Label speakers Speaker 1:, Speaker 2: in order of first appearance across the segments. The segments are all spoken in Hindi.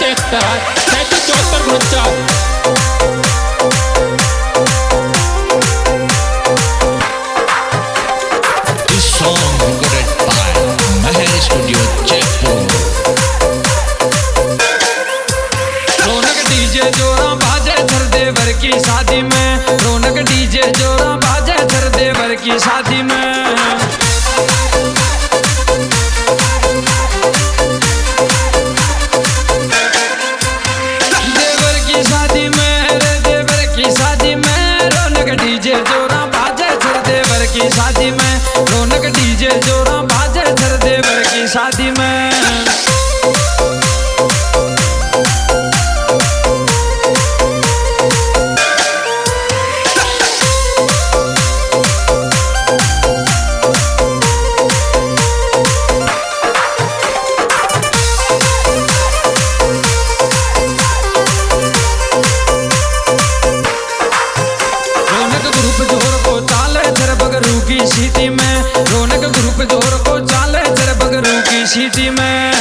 Speaker 1: की शादी में, रौनक डीजे जोरा बाजे देवर की शादी में। देवर की शादी में रे देवर की शादी में रौनक डीजे जोरा बाजे देवर की शादी में, रौनक डीजे जोरा बाजे देवर की शादी में। सिटी में रौनक ग्रुप जोर को चाले चर बगरू की सिटी में।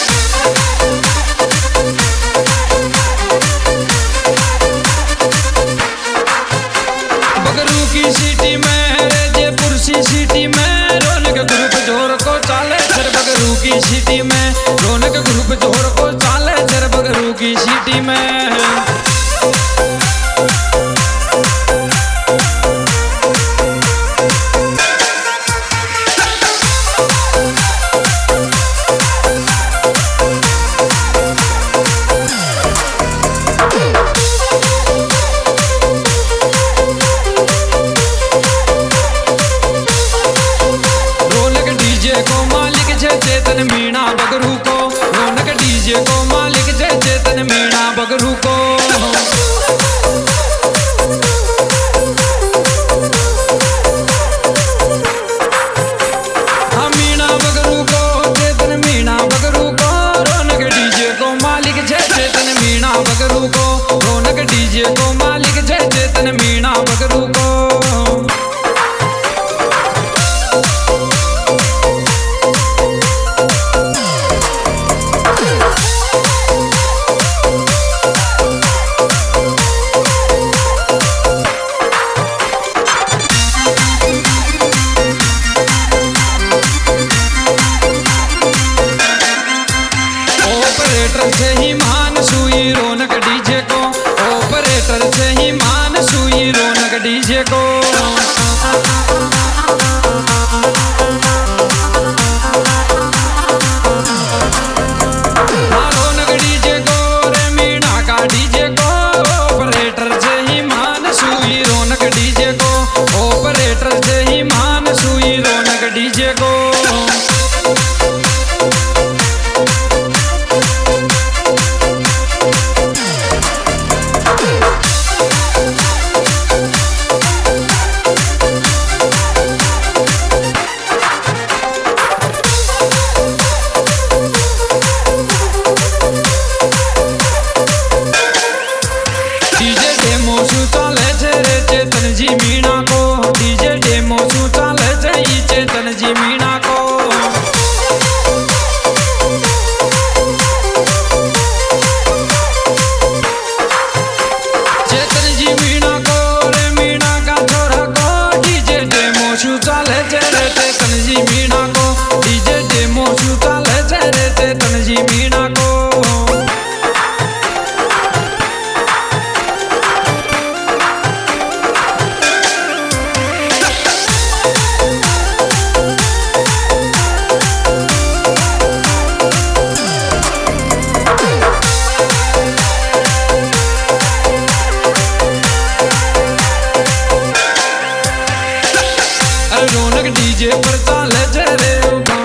Speaker 1: बगरू की सिटी में रे जयपुर सी सिटी में रौनक ग्रुप जोर को चाले चर बगरू की सिटी में, रौनक ग्रुप जोर को चाले चर बगरू की सिटी में। चेतन मीणा बगरू को रौनक डीजे को मालिक जय चेतन मीणा बगरू को। मीणा बगरू को चेतन मीणा बगरू को रौनक डीजे को मालिक जय चेतन मीणा बगरू को, रौनक डीजे को मालिक जय चेतन मीणा बगरू को। ऑपरेटर से ही मान सुई रौनक डीजे को, ऑपरेटर से ही मान सुई रौनक डीजे को। रौनक डीजे को रे मीणा का डीजे को, ऑपरेटर से ही मान सुई रौनक डीजे को, ऑपरेटर से ही मान सुई रौनक डीजे को। चेतन जी मीणा को डीजे डेमो सु चाले जाई चेतन जी मीणा को। चेतन जी मीणा को रे मीणा का छोरा को डीजे डेमो सु चाले रे चेतन जी मीणा को, डीजे डेमो सु चाले रे चेतन जी मीणा को। रौनक डीजे पर चाले रे